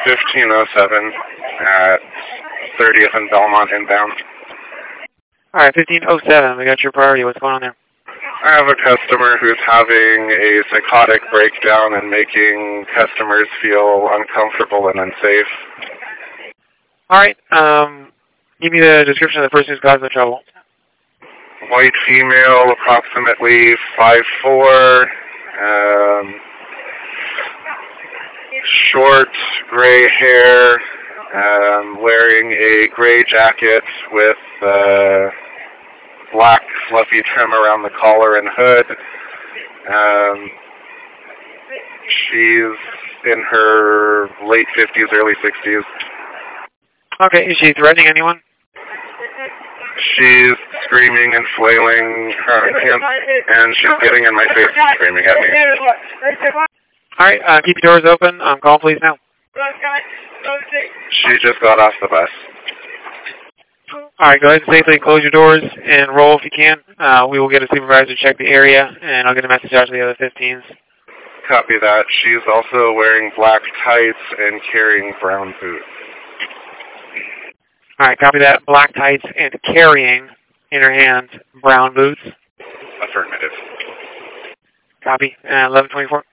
1507 at 30th and Belmont inbound. All right, 1507. We got your priority. What's going on there? I have a customer who's having a psychotic breakdown and making customers feel uncomfortable and unsafe. All right. Give me the description of the person who's causing the trouble. White female, approximately 5'4", short gray hair, wearing a gray jacket with black fluffy trim around the collar and hood. She's in her late 50s, early 60s. Okay, is she threatening anyone? She's screaming and flailing her hands, and she's getting in my face and screaming at me. All right, keep your doors open. Call police now. She just got off the bus. All right, go ahead and safely close your doors and roll if you can. We will get a supervisor to check the area, and I'll get a message out to the other 15s. Copy that. She's also wearing black tights and carrying brown boots. All right, copy that. Black tights and carrying in her hands brown boots. Affirmative. Copy. 1124.